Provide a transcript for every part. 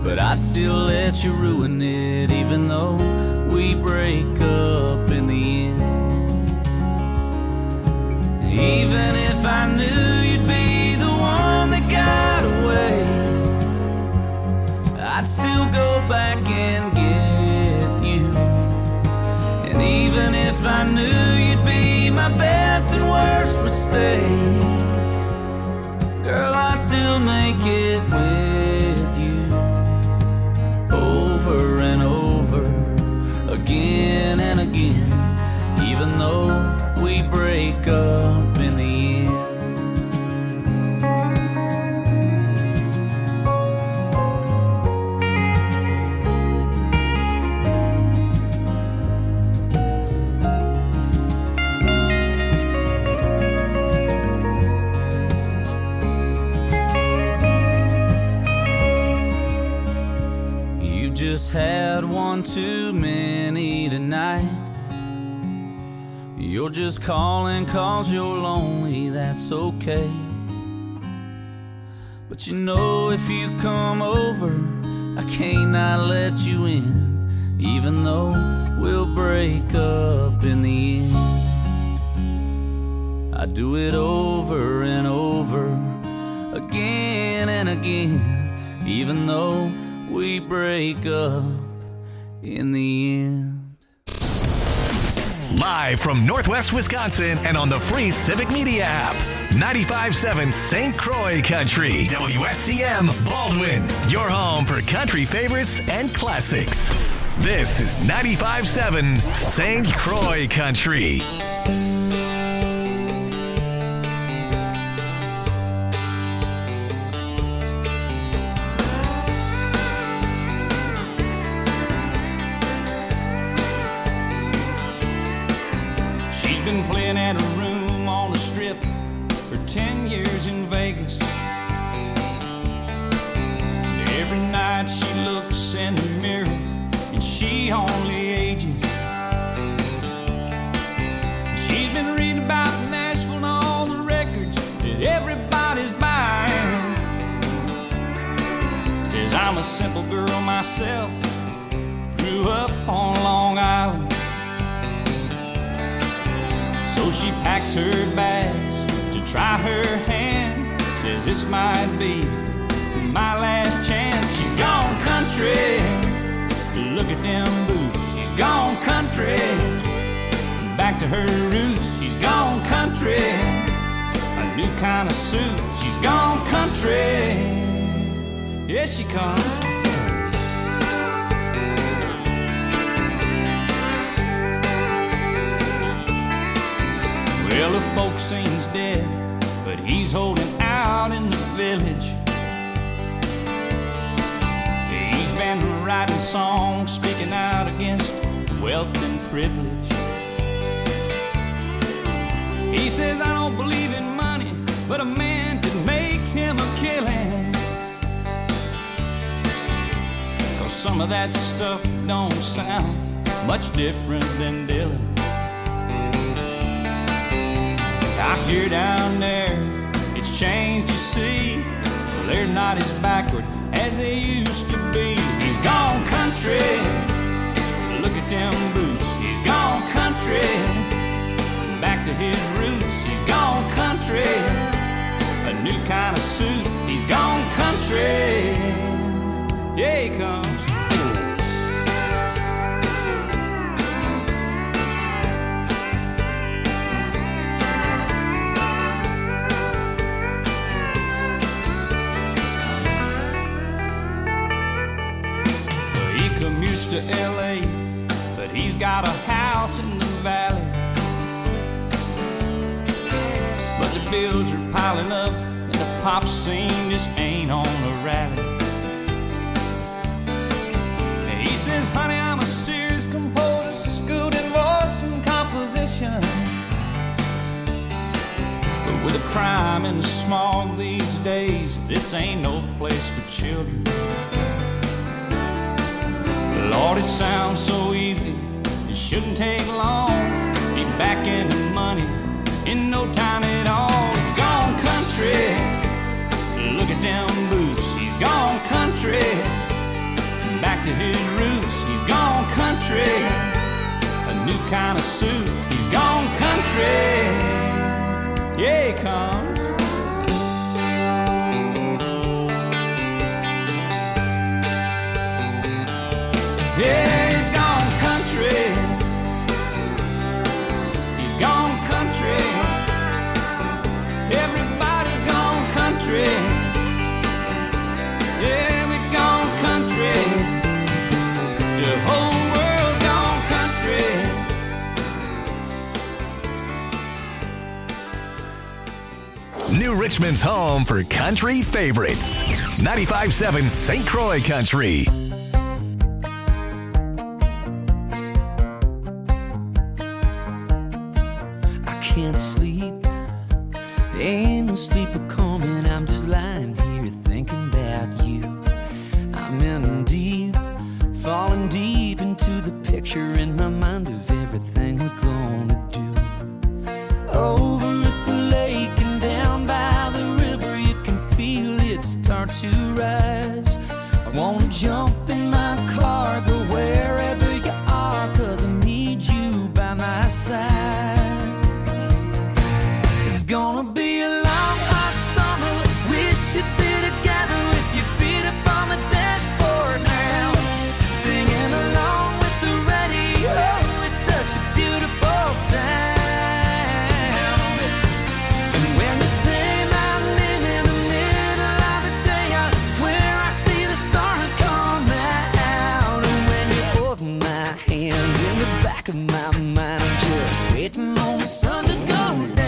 but I'd still let you ruin it, even though we break up in the end. Even if I knew you'd be the one that got away, I'd still go back and get you. And even if I knew you'd be my best and worst mistake, girl, I'd still make it with you. Over and over, again and again, even though we break up in the end. You just had one too many tonight. You're just calling 'cause you're lonely, that's okay. But you know if you come over, I can't not let you in, even though we'll break up in the end. I do it over and over, again and again, even though we break up in the end. Live from Northwest Wisconsin and on the free Civic Media app. 95.7 St. Croix Country. WSCM Baldwin. Your home for country favorites and classics. This is 95.7 St. Croix Country. Playing at a room on the strip for 10 years in Vegas. And every night she looks in the mirror and she only ages. She's been reading about Nashville and all the records that everybody's buying. Says I'm a simple girl myself, grew up on Long Island. So she packs her bags to try her hand. Says this might be my last chance. She's gone country, look at them boots. She's gone country, back to her roots. She's gone country, a new kind of suit. She's gone country, yes she comes. Well, the folk scene's dead, but he's holding out in the village. He's been writing songs, speaking out against wealth and privilege. He says, I don't believe in money, but a man could make him a killing. 'Cause some of that stuff don't sound much different than Dylan. I hear down there, it's changed, you see. Well, they're not as backward as they used to be. He's gone country, look at them boots. He's gone country, back to his roots. He's gone country, a new kind of suit. He's gone country, yeah he comes. Commutes to LA, but he's got a house in the valley. But the bills are piling up and the pop scene just ain't on a rally. And he says, honey, I'm a serious composer, schooled in voice and composition. But with the crime and the smog these days, this ain't no place for children. Lord, it sounds so easy, it shouldn't take long. Be back into money in no time at all. He's gone country, look at them boots. He's gone country, kind of suit. He's gone country, yeah, he comes. Yeah, he's gone country. He's gone country. Everybody's gone country. Yeah, we're gone country. The whole world's gone country. New Richmond's home for country favorites. 95.7 St. Croix Country. Can't sleep, ain't no sleeper coming. I'm just lying here thinking about you. I'm in deep, falling deep into the picture in my mind of everything we're gonna do. Over at the lake and down by the river, you can feel it start to rise. I wanna jump in my car, go wherever you are, 'cause I need you by my side. It's gonna be a long, hot summer. We should be together with your feet up on the dashboard now, singing along with the radio. It's such a beautiful sound. And when you say my name in the middle of the day, I swear I see the stars come out. And when you hold my hand in the back of my mind, I'm just waiting on the sun to go down.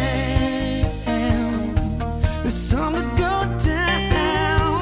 The sun to go down.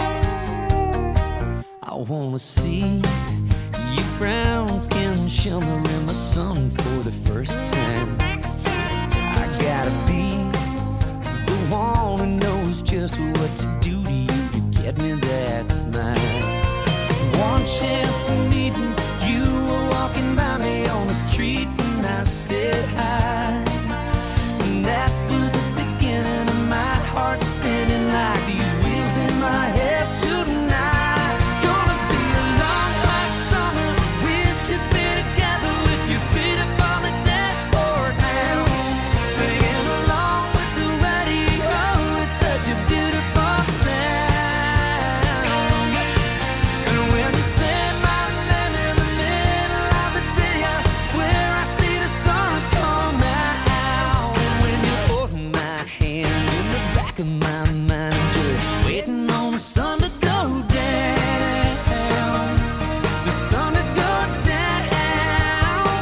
I wanna see your brown skin shimmer in the sun for the first time. I gotta be the one who knows just what to do to you to get me that smile. One chance of meeting you, were walking by me on the street and I said hi. And that was the beginning of my heart spinning like these wheels in my head tonight. It's gonna be a long, hot summer. We should be together with your feet up on the dashboard now, singing along with the radio. It's such a beautiful sound. And when you say my name in the middle of the day, I swear I see the stars come out. And when you hold my hand in the back of my mind, I'm just waiting on the sun to go down. The sun to go down.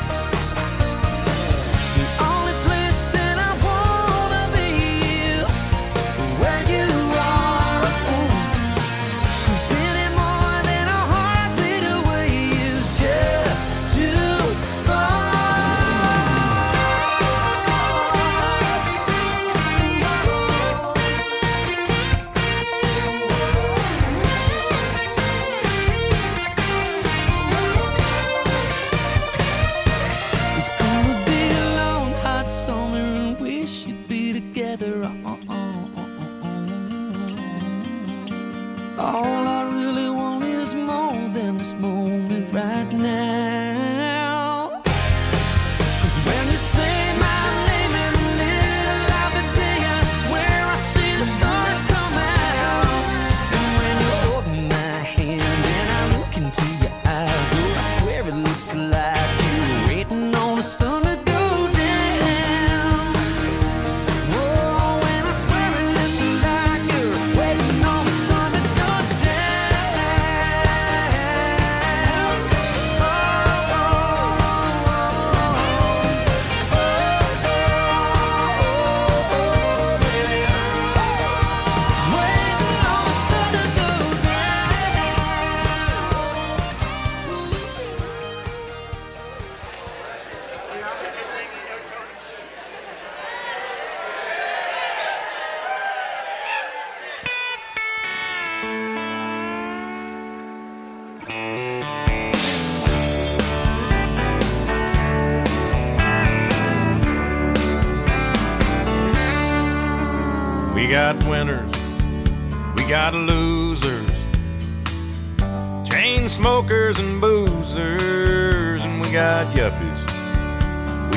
The only place that I wanna be is where you are. 'Cause any more than a heartbeat away is just too far. It's gonna be a long, hot summer and we should be together. All I really want is more than this moment right now. 'Cause when you say my name in the middle of the day, I swear I see the stars come out. And when you hold my hand and I look into your eyes, oh, I swear it looks like you're waiting on the sun to go down. Whoa, and I swear it looks like you're waiting on the sun to go down. Oh, oh, waiting on the sun to go We got winners, we got losers, chain smokers and boozers, and we got yuppies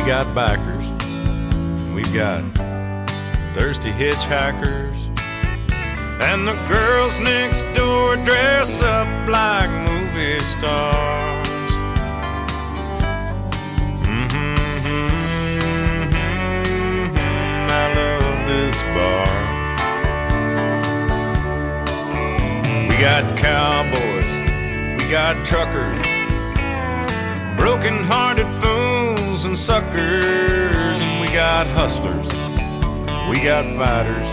we got backers, we've got thirsty hitchhikers, and the girls next door dress up like movie stars. I love this bar. We got cowboys, we got truckers, broken-hearted fools and suckers, and we got hustlers, we got fighters,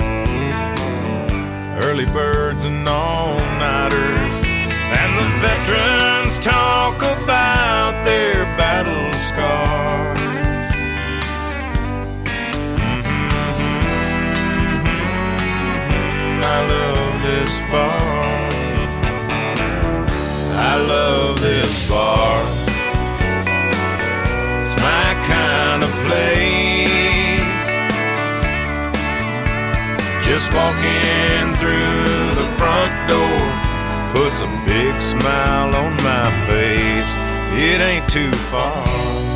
early birds and all-nighters, and the veterans talk about their battle scars. I love this bar. I love this bar. It's my kind of place. Just walking through the front door puts a big smile on my face. It ain't too far.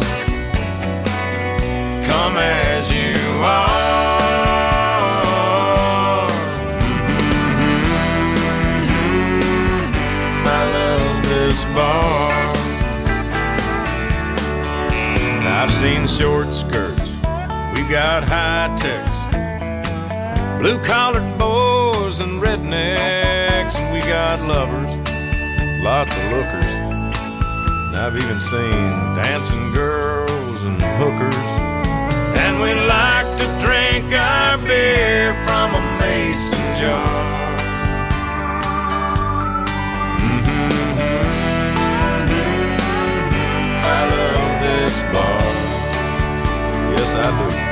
Come as you are. Bar. I've seen short skirts, we've got high techs, blue-collared boys and rednecks, and we got lovers, lots of lookers. And I've even seen dancing girls and hookers, and we like to drink our beer from a mason jar. I love this bar. Yes, I do.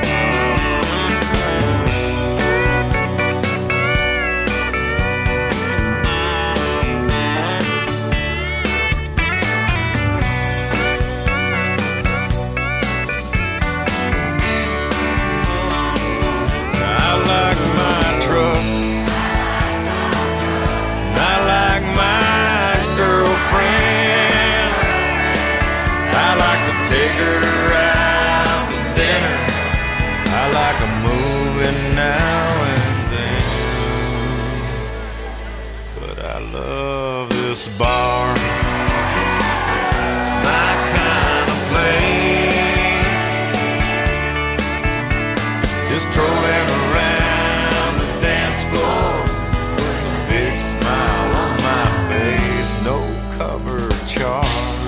I like my truck. I like my girlfriend. I like to take her out to dinner. I like a movie now and then. But I love this bar. It's my kind of place. Just strolling around the dance floor puts a big smile on my face. No cover charge.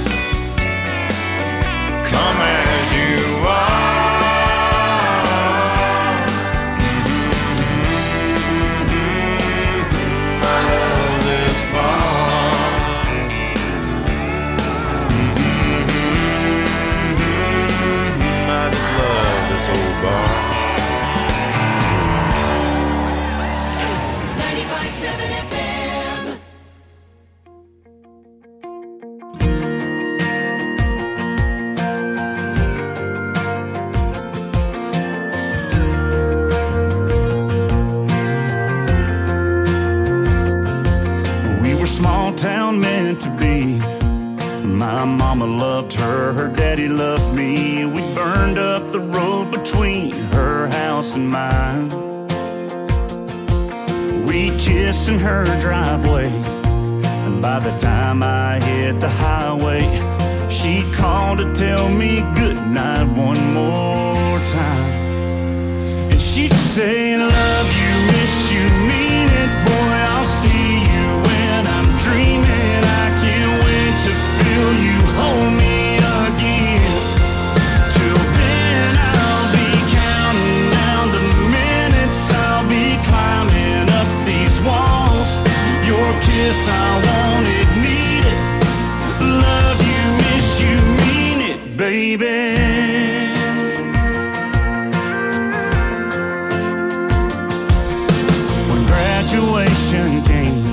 Come as you are. I love this bar. I just love this old bar. 95.7 FM. Small town meant to be. My mama loved her, her daddy loved me. We burned up the road between her house and mine. We kissed in her driveway, and by the time I hit the highway, she called to tell me goodnight one more time. And she'd say, love you, miss you, mean it, boy, I'll see you when I'm dreaming. I can't wait to feel you hold me again. Till then I'll be counting down the minutes. I'll be climbing up these walls. Your kiss, I want it, need it. Love you, miss you, mean it, baby. Graduation came,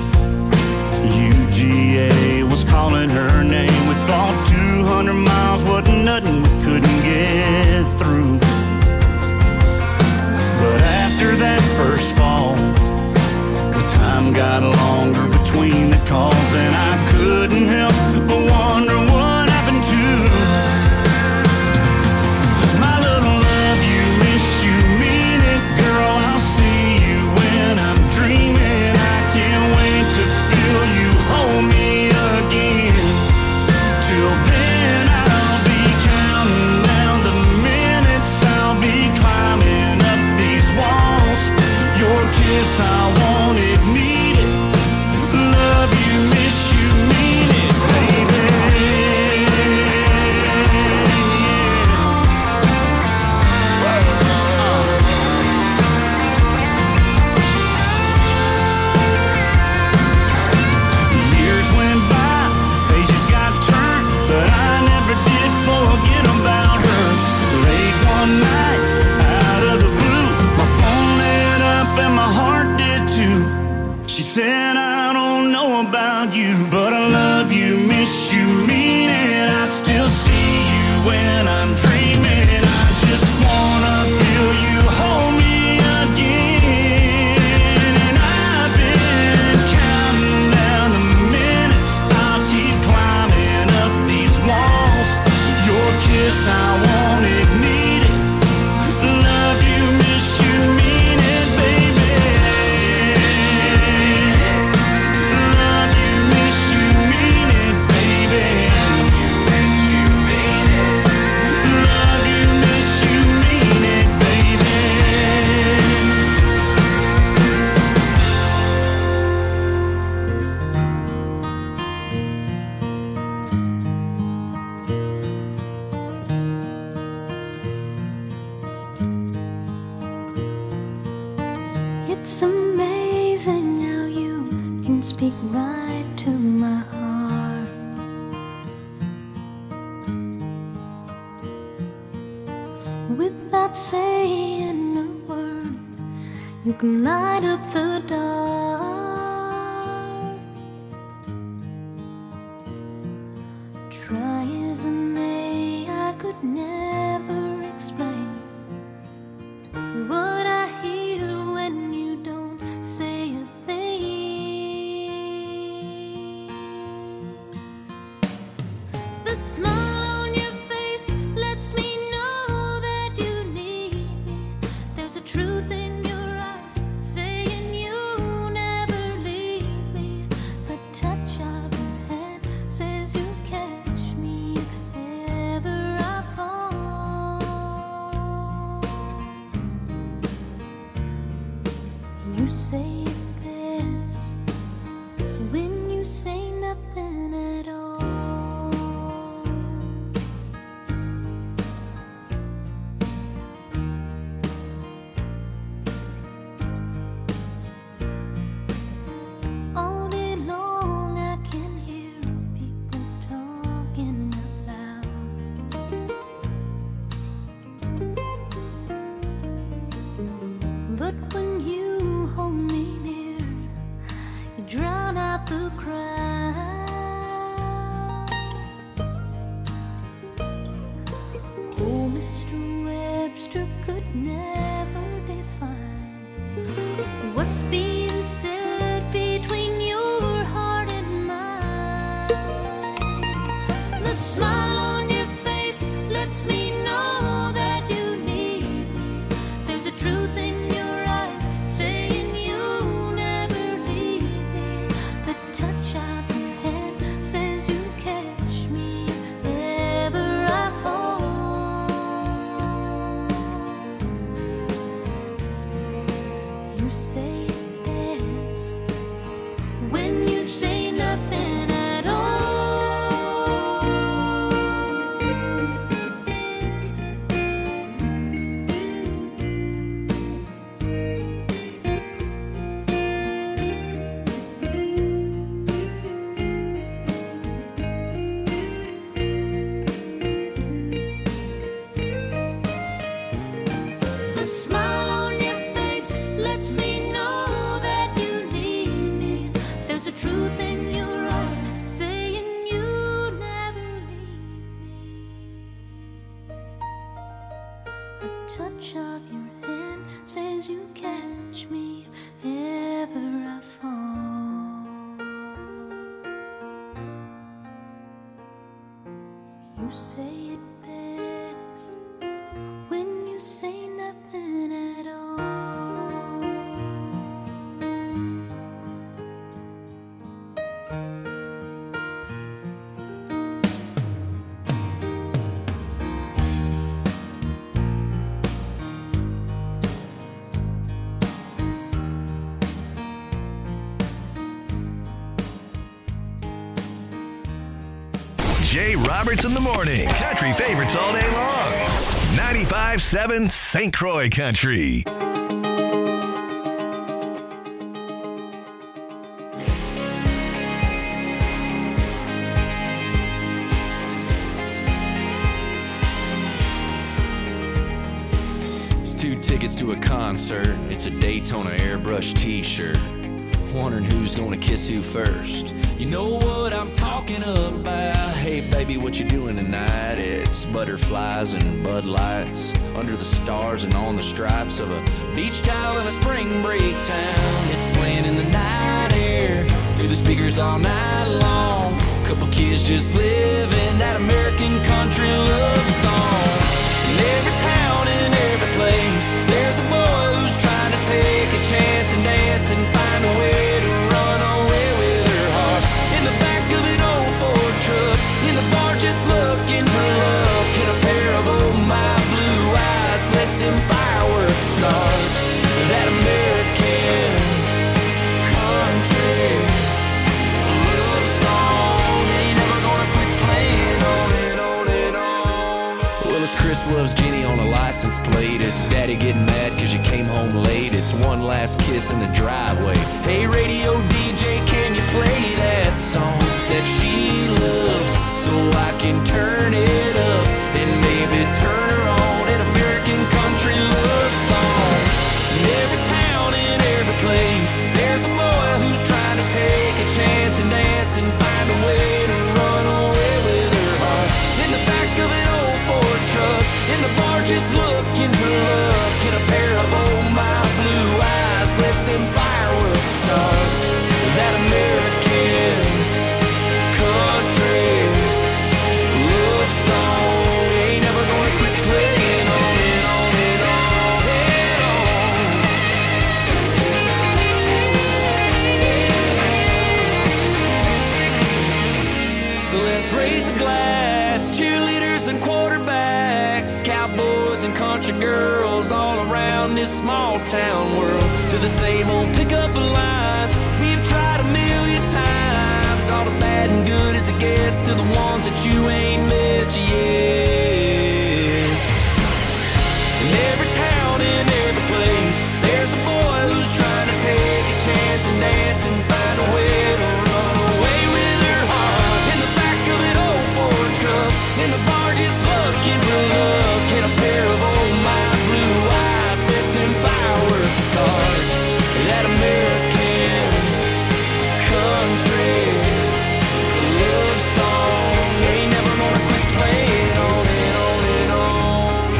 UGA was calling her name. We thought 200 miles wasn't nothing, we couldn't get through. But after that first fall, the time got longer between the calls, and I couldn't help but wonder what happened to She said, I don't know about you, but I love you, miss you, mean it. I still see you when I'm dreaming. I just wanna feel you hold me again. And I've been counting down the minutes. I'll keep climbing up these walls. Your kiss, I want it, need it. Love you, miss you, mean it, baby. Love you, miss you, mean it, baby. Love you, miss you, mean it, baby. It's amazing how you can speak right to my heart. Without saying a word, you can light up the dark. Try as I may, I could never explain what I hear when you don't say a thing. The smile on your face lets me know that you need me. There's a truth in your eyes saying you never leave me. The touch of your hand says you catch me if ever I fall. You say it best when you say nothing at all. All day long I can hear people talking out loud. But when you hold me near, you drown out the crowd. Oh, Mr. Webster could never define what's being said between your heart and mine. The smile on your face lets me know that you need me. There's a truth in your eyes saying you never leave me. The touch of your hand says you catch me if ever I fall. You say it best when you say nothing at all. The smile on your face lets me know that you need me. There's a truth in your eyes saying you never leave me. A touch of your hand says you catch me if ever I fall. You say it best when you say nothing at all. Jay Roberts in the morning. Country favorites all day long. 95.7 St. Croix Country. It's 2 tickets to a concert. It's a Daytona airbrush t-shirt. wondering who's gonna kiss who first. You know what I'm talking about. Hey baby, what you doing tonight? It's butterflies and Bud Lights under the stars and on the stripes of a beach towel in a spring break town. It's playing in the night air through the speakers all night long. Couple kids just living that American country love song. In every town and every place, there's a boy who's trying to take a chance and dance and find a way to run away with her heart. In the back of an old Ford truck, in the bar just looking for love. Can a pair of oh my blue eyes let them fireworks start? That American country love song ain't never gonna quit playing on and on and on. Well, as Chris loves Jenny on a license plate, it's Daddy getting mad cause you came home late. It's one last kiss in the driveway. Hey radio DJ, can you play that song that she loves so I can turn it up and maybe turn her on? An American country love song. In every town, in every place, there's a boy who's trying to take a chance and dance and find a way to run away with her heart. In the back of an old Ford truck, in the bar just looking for love. Can a pair of oh my blue eyes let them fireworks start? That American country love song ain't never gonna quit playing on and on and on and on. So let's raise a glass, cheerleaders and quarterbacks, cowboys and country girls all around this small town world. To the same old pickup lines we've tried a million times. All the bad and good as it gets to the ones that you ain't met yet. In every town, in every place, there's a boy who's trying to take a chance and dance and find a way to run away with her heart. In the back of an old Ford truck, in the bar just looking for love. Can a pair of oh my blue eyes let them fireworks start? That American country love song ain't never gonna quit playing on and on and on.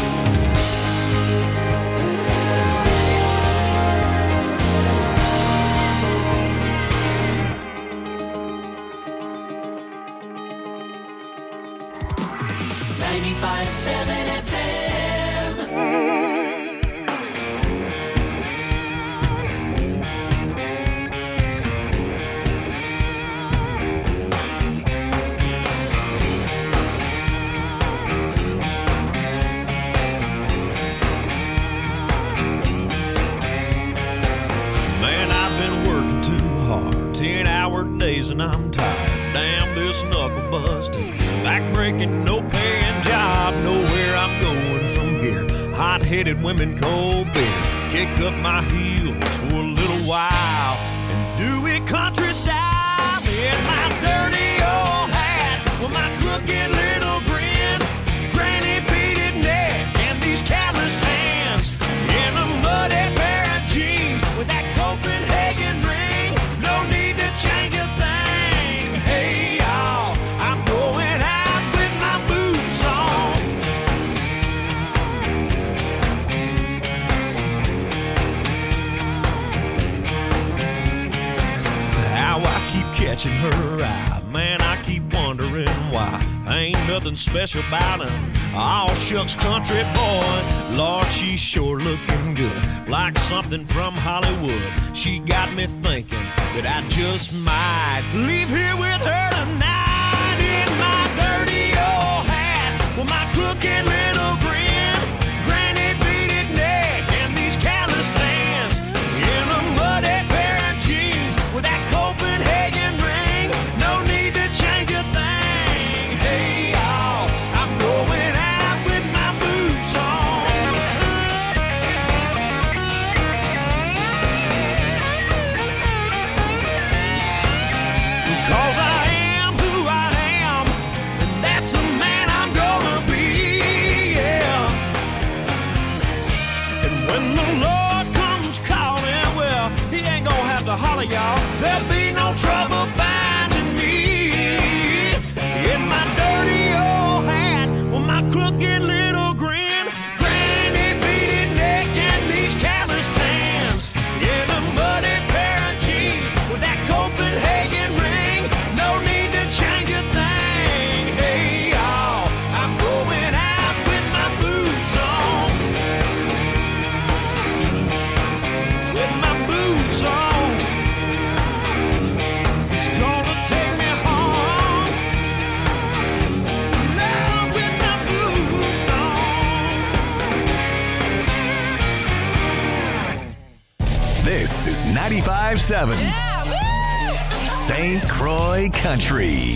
Man, I've been working too hard, 10-hour days and I'm tired. Damn this knuckle busting, back breaking, no paying job. Nowhere I'm going from here. Hot-headed women, cold beer. Kick up my heels for a little while and do it country style. In my dirty old hat with my crooked little grin, granny beaded neck and these calloused hands, in a muddy pair of jeans with that Copenhagen ring. No need to change a thing. Hey y'all, I'm going out with my boots on. How I keep catching her eye, man, I keep wondering why. Ain't nothing special about her, all shucks country boy. Lord, she's sure looking good, like something from Hollywood. She got me thinking that I just might leave here with her tonight. In my dirty old hat with my crooked little grin, granny beaded neck and these calloused hands, in a muddy pair of jeans with that Copenhagen ring. No need to change a thing. Hey y'all, I'm going out with my boots on. 'Cause I am who there'll be no trouble finding me. In my dirty old hat, with my crooked little grin, granny beaded neck and these callous hands. In a muddy pair of jeans with that Copenhagen ring, no need to change a thing. Hey y'all, I'm going out with my boots on. With my boots on. It's gonna take me home. Now with my boots on. This is 95.7 St. Croix Country.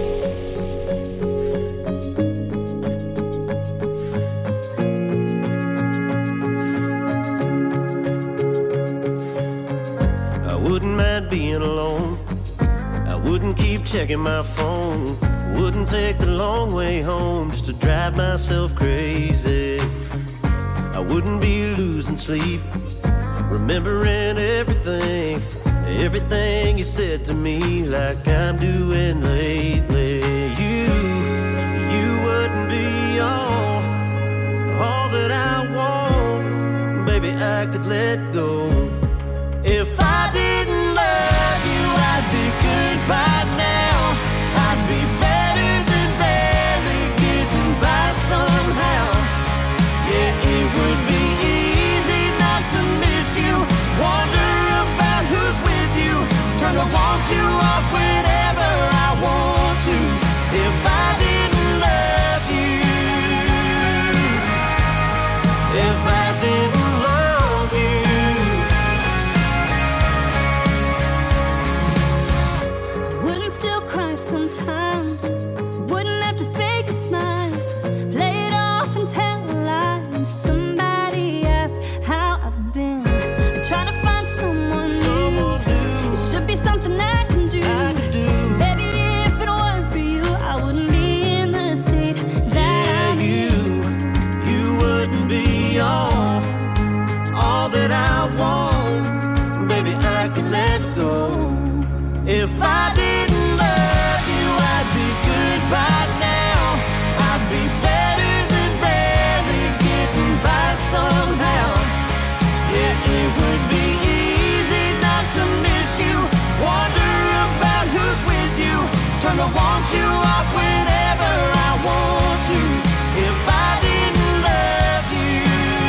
I wouldn't mind being alone. I wouldn't keep checking my phone. Wouldn't take the long way home just to drive myself crazy. I wouldn't be losing sleep, remembering everything, everything you said to me, like I'm doing lately. You wouldn't be all that I want. Baby, I could let go. If I didn't love you, I'd be good by now. I'd be better than barely getting by somehow. Yeah, it would be easy not to miss you, wonder about who's with you, turn to want you off whenever I want to. If I didn't love you, if I didn't love you. Wouldn't still cry sometimes. Wouldn't have to fake a smile. Play it off and tell a lie. When somebody asks how I've been, trying to find someone new. It should be something I can do. Baby, if it weren't for you, I wouldn't be in the state that I'm in. You wouldn't be all that I want. Baby, I could let go. If I didn't love you, I'd be good by now. I'd be better than barely getting by somehow. Yeah, it would be easy not to miss you, wonder about who's with you, turn to want you off whenever I want to. If I didn't love you,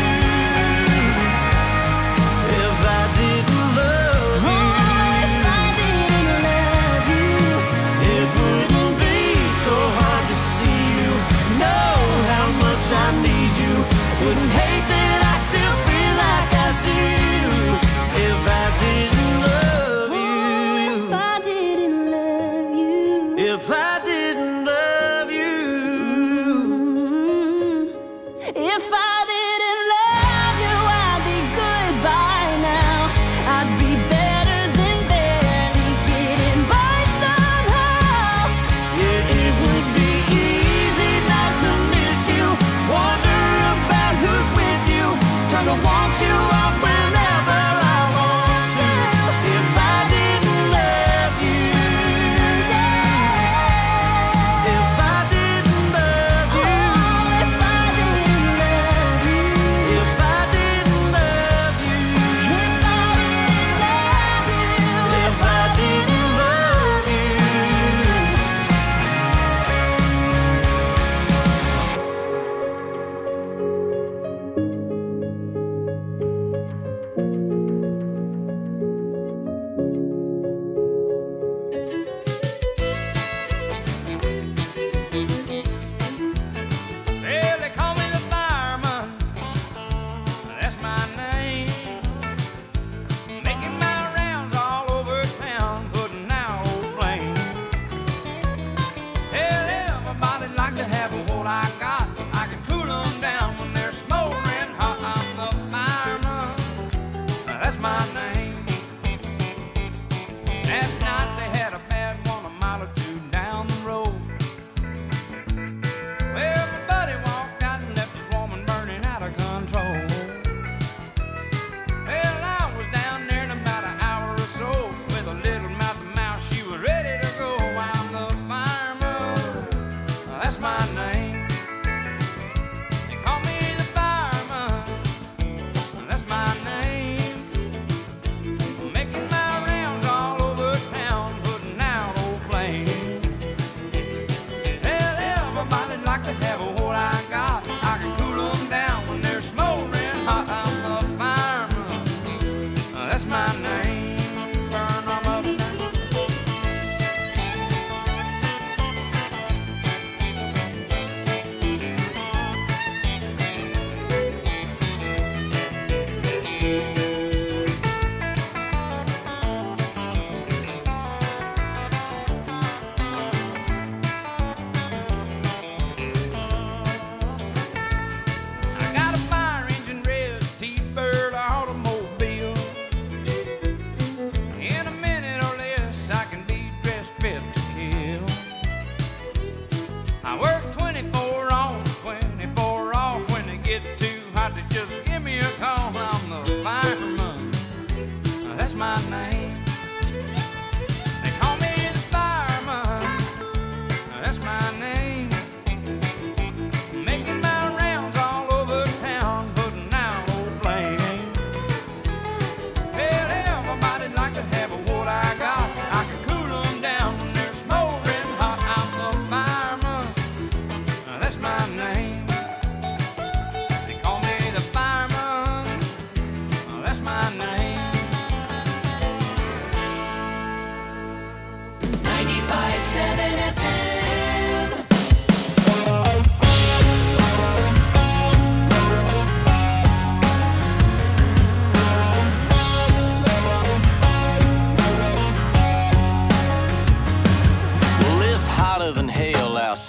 if I didn't love you, If I didn't love you, it wouldn't be so hard to see you, know how much I need you, wouldn't hate that I still feel like I do. If I didn't love you, if I didn't love you, if I didn't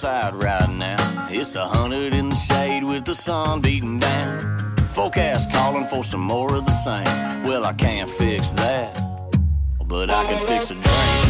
outside right now. It's 100 in the shade with the sun beating down. Forecast calling for some more of the same. Well, I can't fix that, but I can fix a drink.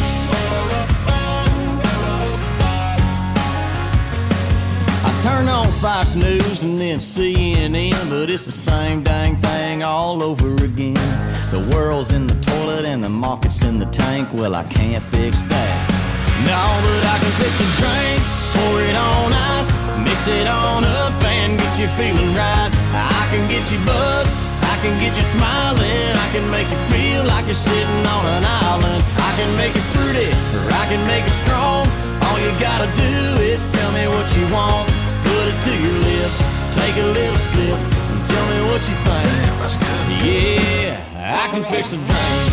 I turn on Fox News and then CNN, but it's the same dang thing all over again. The world's in the toilet and the market's in the tank. Well, I can't fix that. No, but I can fix a drink, pour it on ice, mix it on up and get you feeling right. I can get you buzzed, I can get you smiling, I can make you feel like you're sitting on an island. I can make it fruity, or I can make it strong. All you gotta do is tell me what you want. Put it to your lips, take a little sip, and tell me what you think. Yeah, I can fix a drink.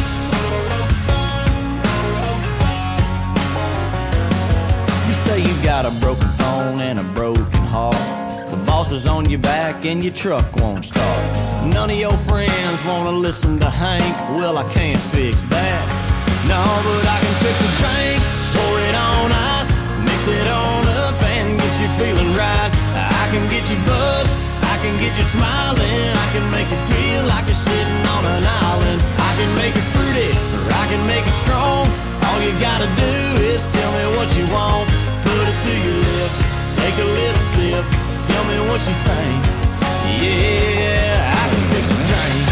You say you got a broken phone and a broken heart. The boss is on your back and your truck won't start. None of your friends wanna listen to Hank. Well, I can't fix that. No, but I can fix a drink, pour it on ice, mix it on up and get you feeling right. I can get you buzzed, I can get you smiling, I can make you feel like you're sitting on an island. I can make it fruity, or I can make it strong. All you gotta do is tell me what you want. Put it to your lips, take a little sip, tell me what you think. Yeah, I can fix a drink.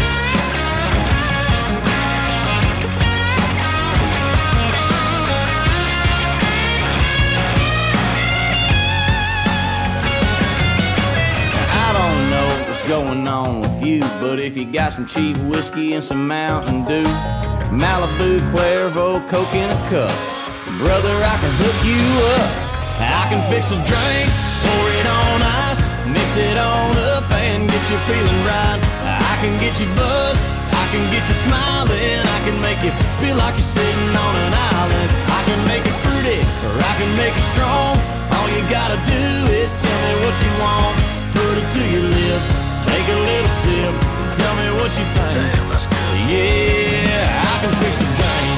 I don't know what's going on with you, but if you got some cheap whiskey and some Mountain Dew, Malibu, Cuervo, Coke in a cup, brother, I can hook you up. I can fix a drink, pour it on ice, mix it on up and get you feeling right. I can get you buzzed, I can get you smiling, I can make you feel like you're sitting on an island. I can make it fruity, or I can make it strong. All you gotta do is tell me what you want. Put it to your lips, take a little sip, tell me what you think. Yeah, I can fix a drink.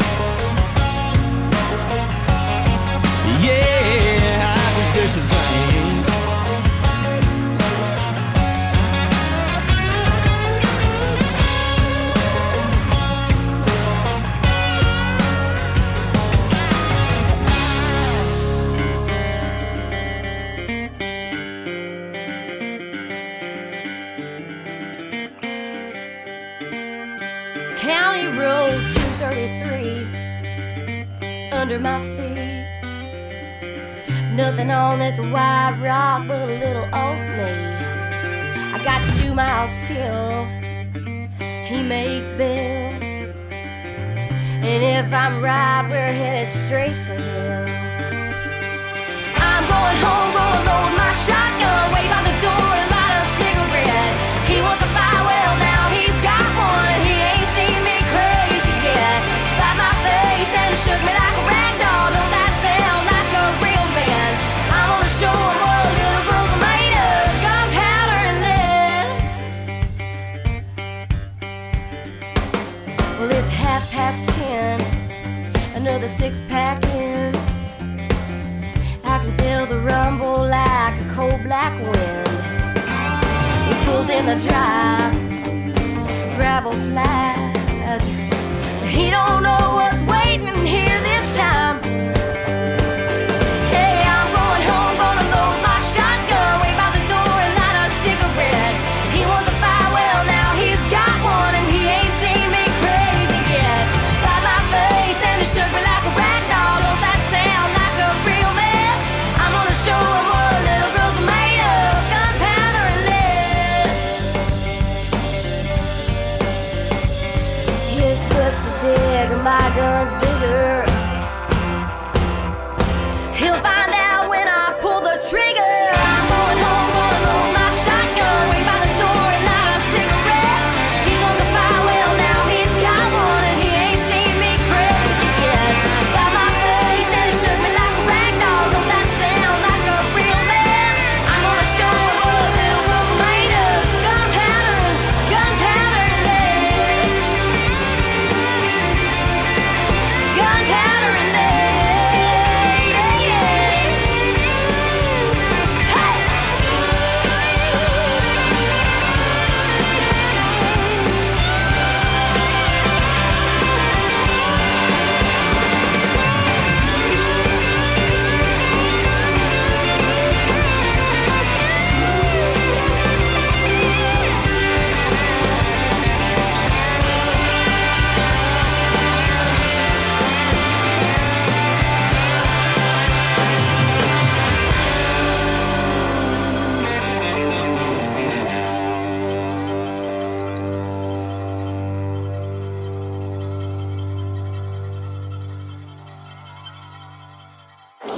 Yeah, I can fix a drink. County Road 233 under my feet. Nothing on this white rock but a little old me. I got 2 miles till he makes Bill, and if I'm right, we're headed straight for him. I'm going home, gonna load my shotgun, wait by the door and light a cigarette. He wants a fire, well now he's got one, and he ain't seen me crazy yet. Slapped my face and shook me like a rag doll. Don't that sound like a real man? I'm gonna show him what little girls are made of, gunpowder and lead. Well, it's 10:30, another 6-pack in. I can feel the rumble like a cold black wind. He pulls in the drive, gravel flies. He don't know what's waiting here this time. Hey, I'm going home, gonna load my shotgun, wait by the door and light a cigarette. He wants a fire, well now he's got one, and he ain't seen me crazy yet. Slapped my face and he shook me like a rag doll. Don't that sound like a real man? I'm gonna show him what little girls are made of, gunpowder and lead. His fist is big and my gun's bigger. He'll find out when I pull the trigger. I'm going home, gonna load my shotgun, wait by the door and light a cigarette. He wants a fire, well now he's got one, and he ain't seen me crazy yet. Slapped my face and he shook me like a rag doll. Don't that sound like a real man? I'm gonna show him what little girls are made of, gunpowder and lead. Gunpowder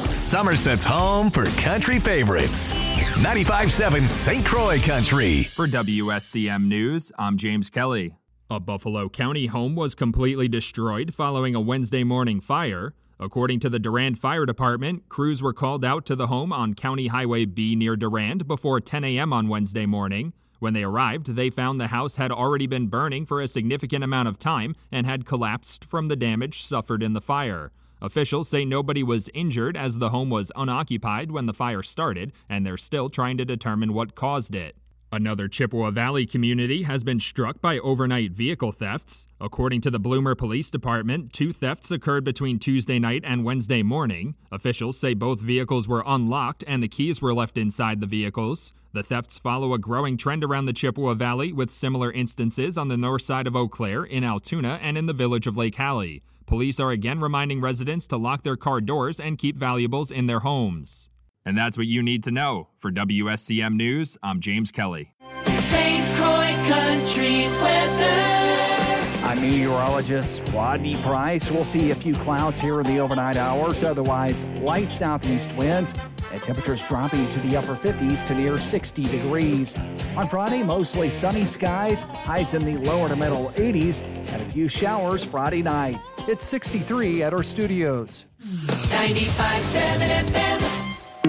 Somerset's home for country favorites. 95.7 St. Croix Country. For WSCM News, I'm James Kelly. A Buffalo County home was completely destroyed following a Wednesday morning fire. According to the Durand Fire Department, crews were called out to the home on County Highway B near Durand before 10 a.m. on Wednesday morning. When they arrived, they found the house had already been burning for a significant amount of time and had collapsed from the damage suffered in the fire. Officials say nobody was injured as the home was unoccupied when the fire started, and they're still trying to determine what caused it. Another Chippewa Valley community has been struck by overnight vehicle thefts. According to the Bloomer Police Department, 2 thefts occurred between Tuesday night and Wednesday morning. Officials say both vehicles were unlocked and the keys were left inside the vehicles. The thefts follow a growing trend around the Chippewa Valley, with similar instances on the north side of Eau Claire, in Altoona, and in the village of Lake Hallie. Police are again reminding residents to lock their car doors and keep valuables in their homes. And that's what you need to know. For WSCM News, I'm James Kelly. St. Croix Country weather. I'm meteorologist Rodney Price. We'll see a few clouds here in the overnight hours. Otherwise, light southeast winds and temperatures dropping to the upper 50s to near 60 degrees. On Friday, mostly sunny skies, highs in the lower to middle 80s, and a few showers Friday night. It's 63 at our studios. 95.7 FM.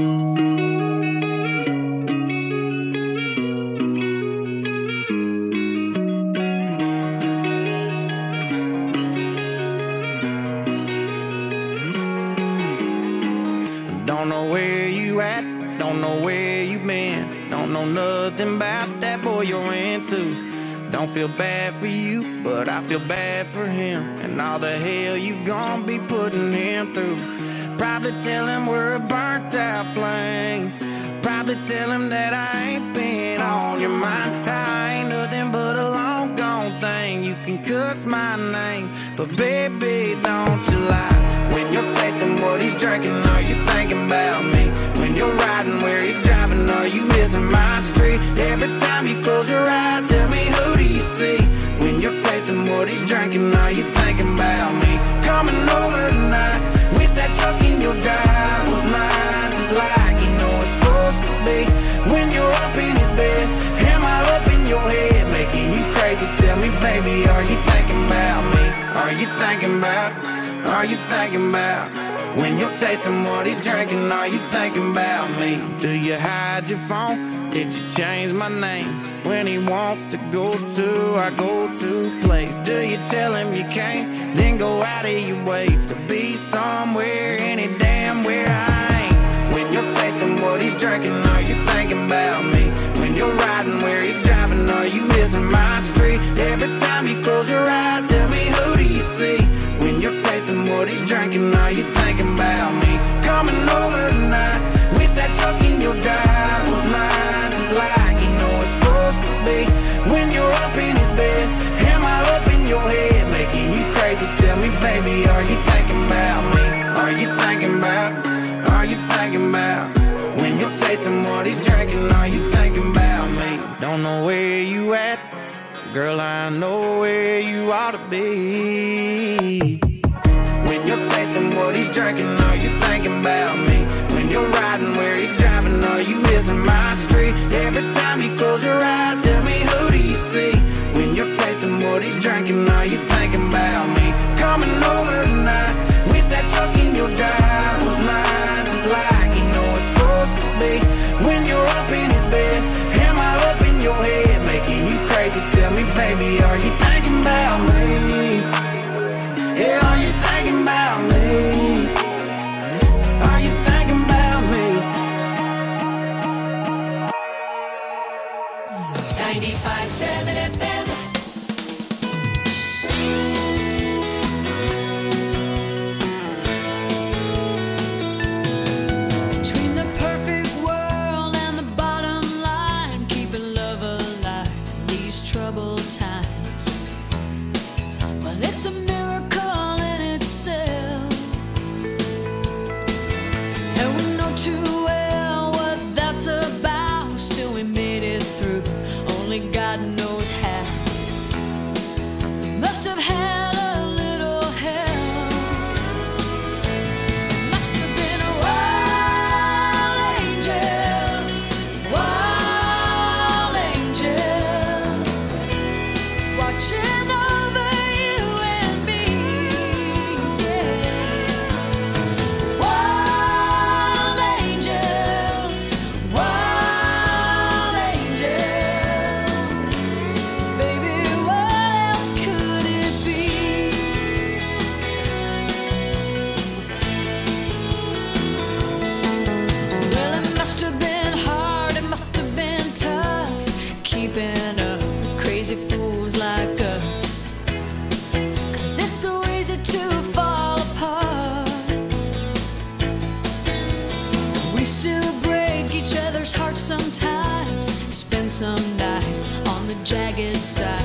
Don't know where you at, don't know where you been, don't know nothing about that boy you're into. Don't feel bad for you, but I feel bad for him, and all the hell you gon' be putting him through. Probably tell him we're a burnt out flame, probably tell him that I ain't been on your mind. I ain't nothing but a long gone thing, you can cuss my name, but baby don't you lie. When you're tasting what he's drinking, are you thinking about me? When you're riding where he's driving, are you missing my street? Every time you close your eyes, tell me who do you see? When you're tasting what he's drinking, are you thinking about me? Coming over tonight, wish that truck in your drive was mine, just like you know it's supposed to be. When you're up in his bed, am I up in your head, making you crazy? Tell me, baby, are you thinking about me? Are you thinking about? Are you thinking about? When you're tasting what he's drinking, are you thinking about me? Do you hide your phone? Did you change my name? When he wants to go to our go-to place, do you tell him you can't? Then go out of your way to be somewhere, any damn where I ain't. When you're tasting what he's drinking, are you thinking about me? When you're riding where he's driving, are you missing my street? Every time you close your eyes, tell me who do you see? When you're tasting what he's drinking, are you thinking about me? Coming over tonight, wish that truck in your drive was mine, just like you know it's supposed to be. When you're up in his bed, am I up in your head, making you crazy? Tell me, baby, are you thinking about me? Are you thinking about? Are you thinking about? When you're tasting what he's drinking, are you thinking about me? Don't know where you at, girl, I know where you ought to be. When you're tasting what he's drinking, are you thinking about me? When you're riding where he's driving, are you missing my street? Every time you close your eyes, tell me who do you see? When you're tasting what he's drinking, are you thinking about me? Coming over tonight, wish that truck in your drive was mine, just like you know it's supposed to be. When you're up in his bed, am I up in your head, making you crazy? Tell me, baby, are you thinking about me? Yeah, are you thinking about me? Are you thinking about me? 95.7 FM. Between the perfect world and the bottom line, keeping love alive in these troubled times. Well, it's a miracle in itself, and we know too well what that's about. Still, we made it through. Only God knows how. We must have had a little help. It must have been a while. jagged side.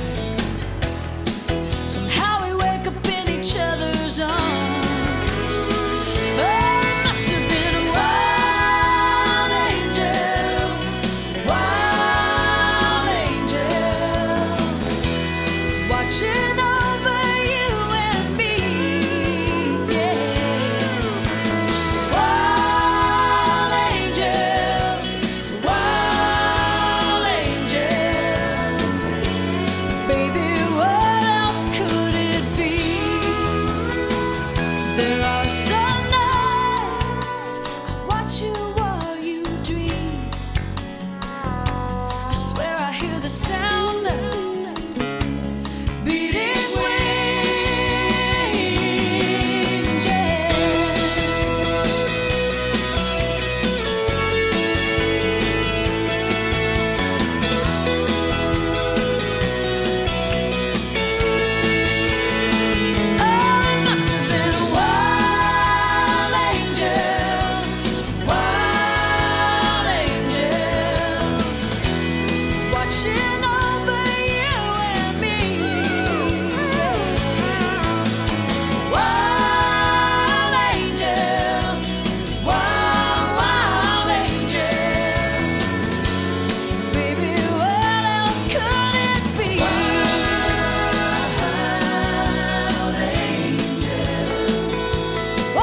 Somehow we wake up in each other's arms. Oh, it must have been wild angels, watching over you and me. Yeah. Wild angels, baby, what else could it be? There are some nights I watch you while you dream. I swear I hear the sound of beating wings. Yeah. Oh, it must have been wild angels, watching over you and me. Wild angels, baby, what else could it be? Wild angels,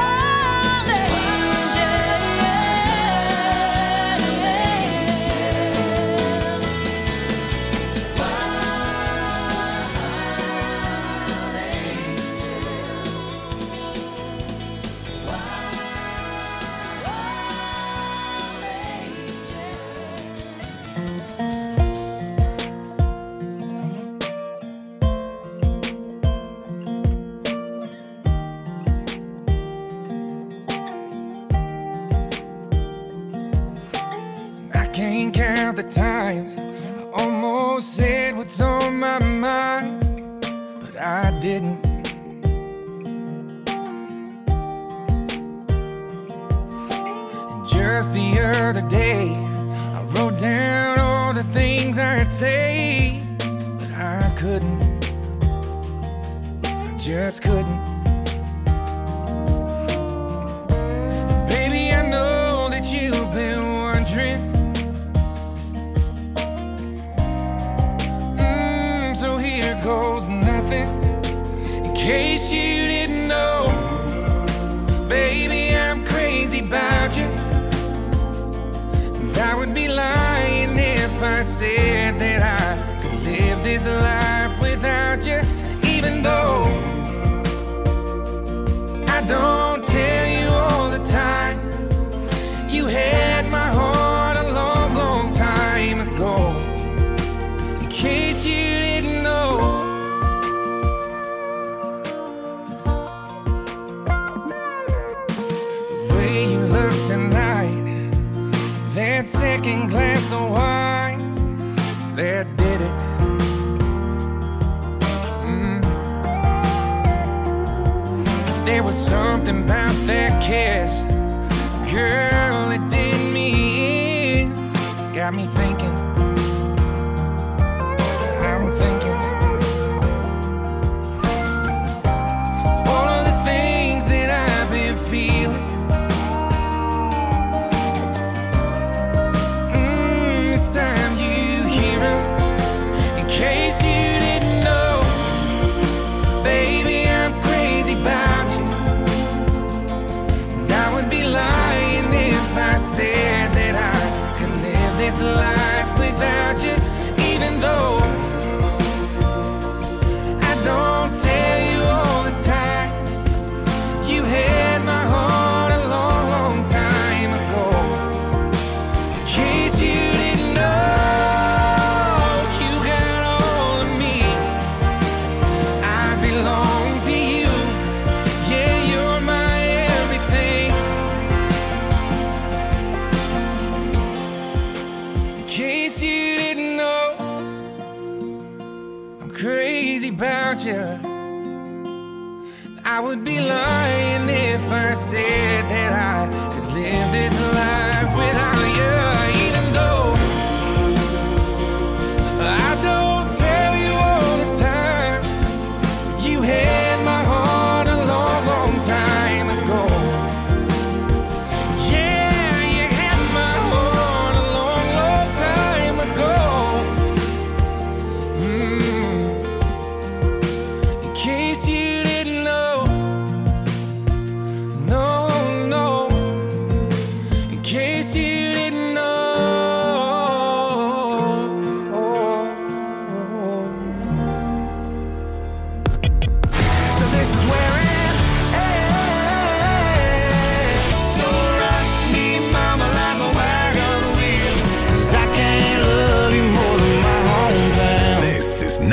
I can't count the times I almost said what's on my mind, but I didn't. And just the other day, I wrote down all the things I'd say, but I couldn't. I just couldn't. And baby, I know that you've been wondering. So here goes nothing. In case you didn't know, baby, I'm crazy about you. And I would be lying if I said that I could live this life without you. Even though I don't tell you all the time, you had my heart a long, long time ago. In case you didn't know. The way you look tonight, that second glass of wine, that did it. There was something about that kiss, girl, it did me in. Got me thinking, I'm thinking all of the things that I've been feeling. It's time you hear them. In case you didn't know, baby, I'm crazy about you. And I would be lying if I said that I could live this life without you. Even though I don't tell you all the time, you had my heart a long, long time ago. In case you didn't know, you got all of me. I belong to you. Yeah, you're my everything. In case you didn't know, I'm crazy about you. I would be lying if I said that I could live this life without you. Even though I don't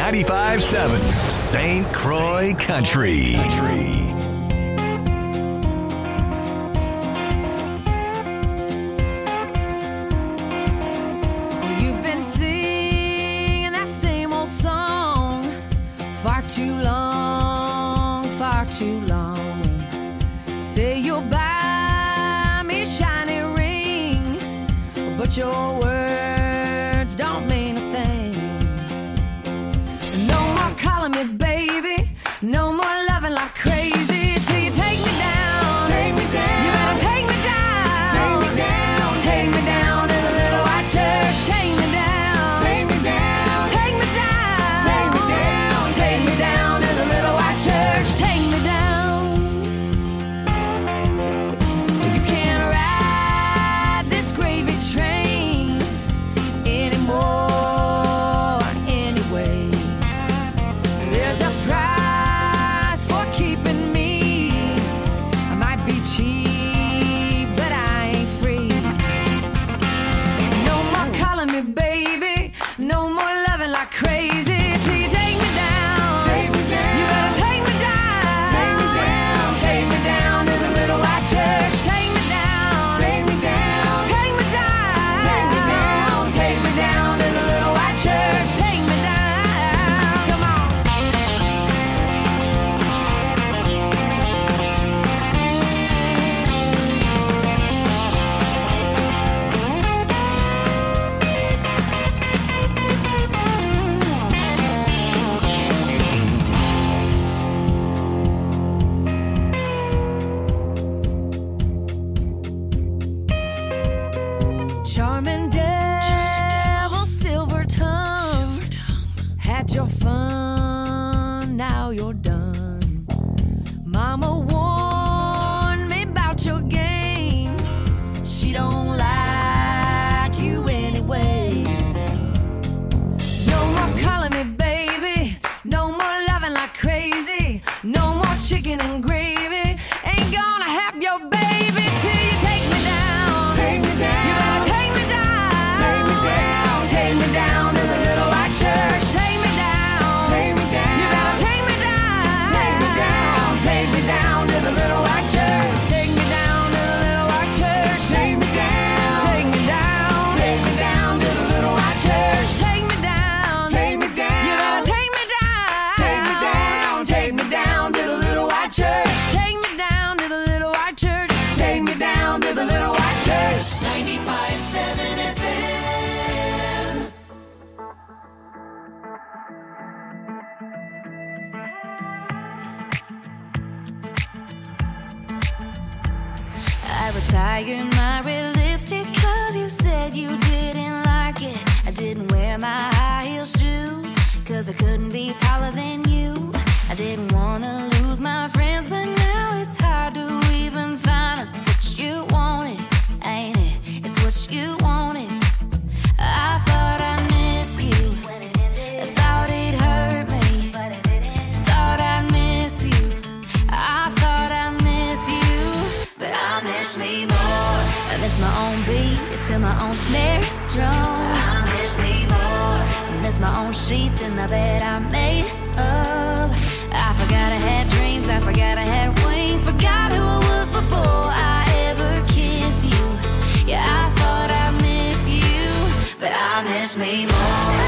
95.7 St. Croix Country. You've been singing that same old song far too long, far too long. Say you'll buy me a shiny ring, but your words don't mean a thing. No more calling me baby, no more loving like crazy till you take me down. Take me down. You better take me down. Take me down. Take me down to the little white church. Take me down. Take me down. Take me down. Take me down. Take me down to the little white church. Take me down. You can't ride this gravy train anymore anyway. There's a price for keeping me. I might be cheap, but I ain't free. No more calling me baby, no more loving like crazy till you take me down. Take me down. You better take me down. Take me down. Take me down to the little white church. Take me down. Take me down. Take me down. Take me down. Take me down to the little white church. Take me down. Come on. Charming devil, silver tongue, had your fun, now you're done. Mama warned me about your game. She don't like you anyway. No more calling me baby, no more loving like crazy, no more chicken and gravy. Ain't gonna have your baby till you take me down. Take me down. You better take me down. Take me down. Take me down to the little white church. Take me down. Take me down. You better take me down. Take me down. Take me down to the little white church. Take me down to the little white church. Take me down. Take me down. Take me down to the little white church. Take me down. Take me down. You better take me down. Take me down. Take me down to the little white church. Take me down to the little white church. Take me down to the little white church. 95.7 FM. I retired my red lipstick cause you said you didn't like it. I didn't wear my high heel shoes cause I couldn't be taller than you. I didn't wanna lose my friends, but now it's hard to even find what you wanted, ain't it? It's what you wanted. I thought I miss you, I thought it hurt me, thought I'd miss you, I thought I miss you, but I miss me more. I miss my own beat to my own snare drum. I miss me more. I miss my own sheets in the bed I made up. I forgot I had dreams, I forgot I had wings, forgot who I was before I ever kissed you. Yeah, I thought I miss you, but I miss me more.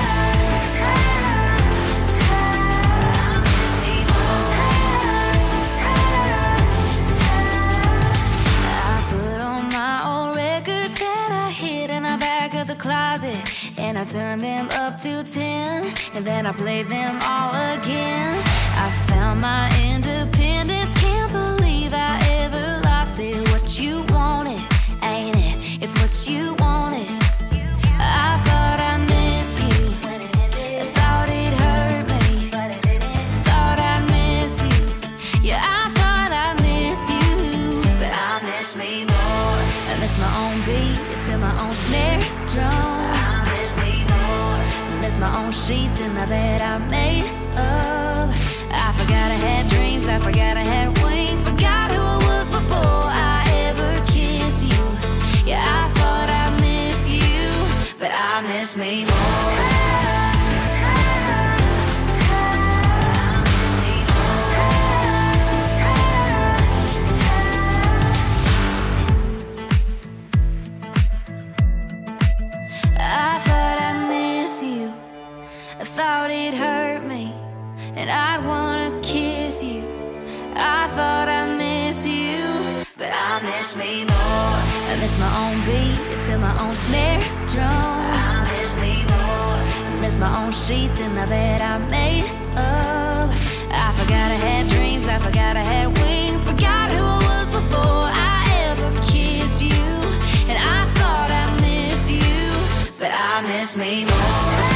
Closet, and I turned them up to 10, and then I played them all again. I found my independence, can't believe I ever lost it. What you wanted, ain't it? It's what you wanted. I thought I miss you, I thought it hurt me, thought I'd miss you. Yeah, I thought I miss you, but I miss me more. I miss my own beat to my own snare drum. I miss me more. I miss my own sheets in the bed I made up. I forgot I had dreams, I forgot I had wings, forgot who I was before I ever kissed you. Yeah, I thought I miss you, but I miss me more. miss me more. I miss my own beat to my own snare drum. I miss me more. I miss my own sheets in the bed I made up. I forgot I had dreams, I forgot I had wings, forgot who I was before I ever kissed you. And I thought I miss you, but I miss me more.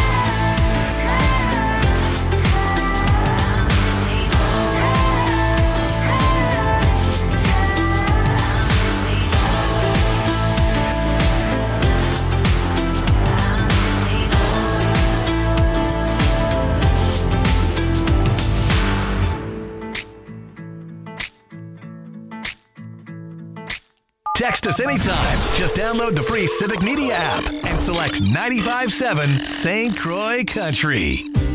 Text us anytime. Just download the free Civic Media app and select 95.7 St. Croix Country.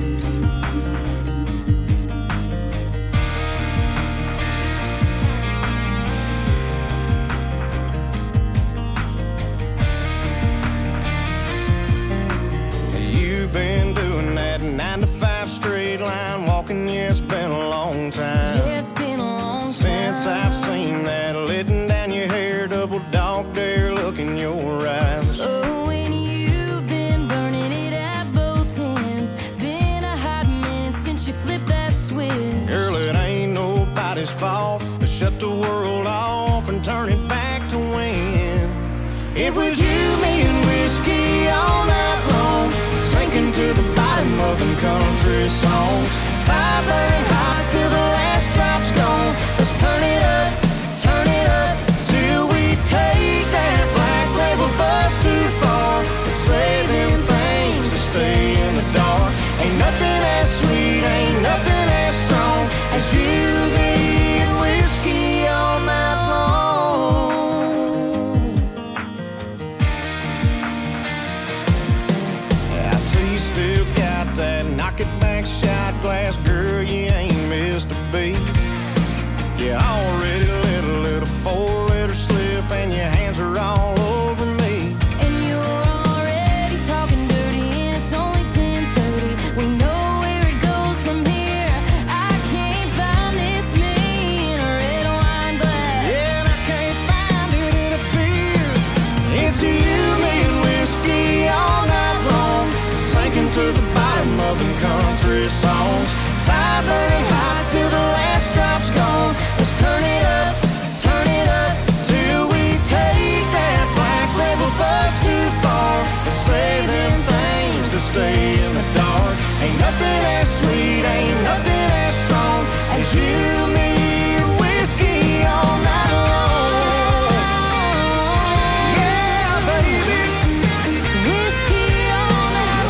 You've been doing that 9 to 5 straight line walking, yeah, it's been a long time. Yeah, it's been a long time since I've seen that letting down your hair, double dog dare look in your eyes. Oh, and you've been burning it at both ends. Been a hot minute since you flipped that switch. Girl, it ain't nobody's fault to shut the world off and turn it back to when it was you, me, and whiskey all night long, sinking to the bottom of them country songs. Fire burning hot till the last drop's gone. Let's turn it up till we take that black label bus too far. Let's say them things to stay in the dark. Ain't nothing as sweet, ain't nothing as strong as you, me, and whiskey all night long. I see you still got that knock it back shot glass, girl, you ain't missed a beat. You already let a little 4-letter slip and your hands are all over me. And you're already talking dirty and it's only 10:30. We know where it goes from here. I can't find this me in a red wine glass. Yeah, and I can't find it in a beer. It's you, me, and whiskey all night long, sinking to the bottom of them country songs. Fire burning hot till the last drop's gone. Let's turn it up till we take that black label bus too far. Let's say them things to stay in the dark. Ain't nothing as sweet, ain't nothing as strong as you, me, and whiskey all night long. Yeah, baby. Whiskey all night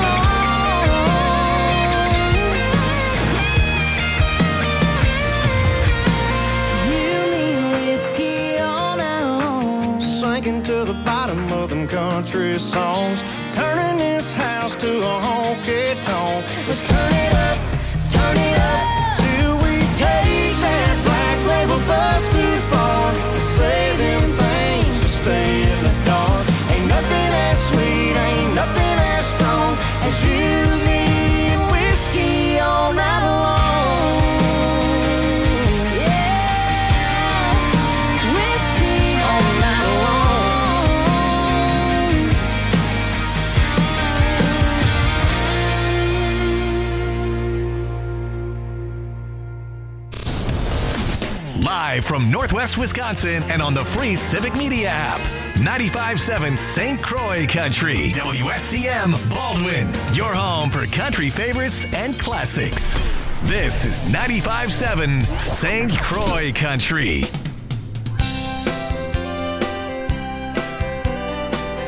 long. You mean whiskey all night long. Sinking to the bottom of them country songs, turning this house to a honky tonk. Let's turn it up till we take that black label bus too far. Let's say them things to stay in the dark. Ain't nothing as sweet, ain't nothing as strong as you, me, and whiskey all night long. Whiskey all night Live from Northwest Wisconsin and on the free Civic Media app. 95.7 St. Croix Country. WSCM Baldwin. Your home for country favorites and classics. This is 95.7 St. Croix Country.